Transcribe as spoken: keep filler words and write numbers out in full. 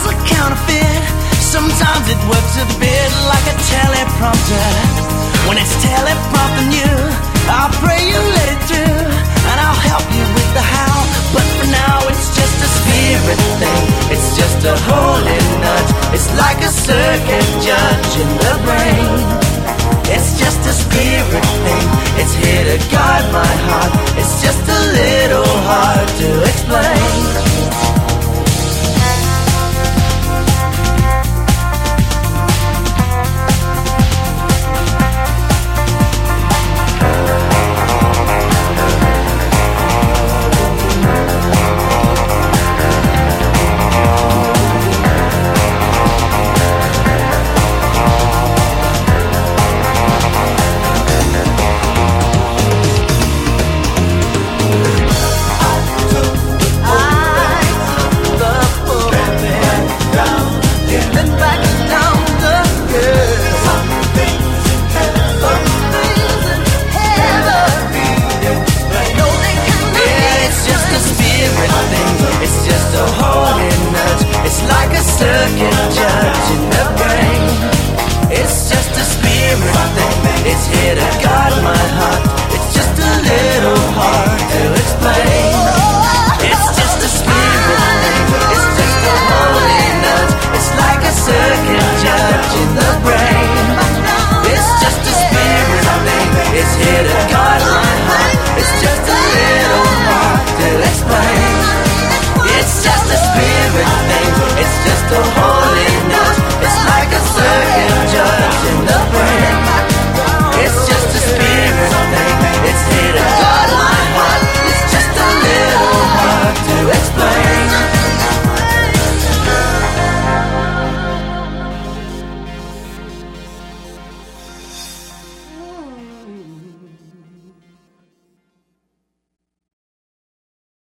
a counterfeit. Sometimes it works a bit like a teleprompter. When it's teleprompting you, I'll pray you let it through, and I'll help you with the how. But for now it's just a spirit thing. It's just a holy nudge. It's like a circuit judge in the brain. It's just a spirit thing. It's here to guide my heart. It's just a little hard to explain. Circuit judge in the brain. It's just a spirit thing. It's here to guide my heart. It's just a little hard to explain. It's just a spirit thing. It's just a holy nudge. It's like a circuit judge in the brain. It's just a spirit thing. It's here to guide my heart. It's just a little hard to explain. It's just a spirit thing. It's just a holy